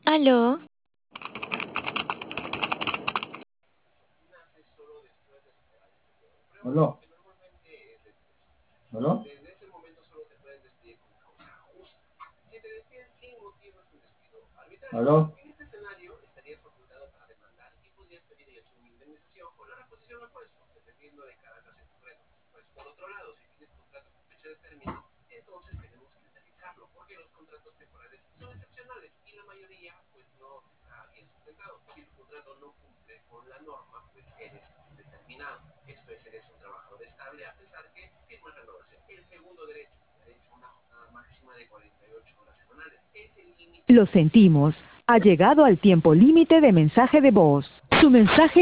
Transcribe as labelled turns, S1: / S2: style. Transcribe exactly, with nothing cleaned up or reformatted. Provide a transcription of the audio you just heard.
S1: Aló,
S2: ¿Aló? ¿Aló? ¿Aló?
S3: Lo sentimos. Ha llegado al tiempo límite de mensaje de voz. Su mensaje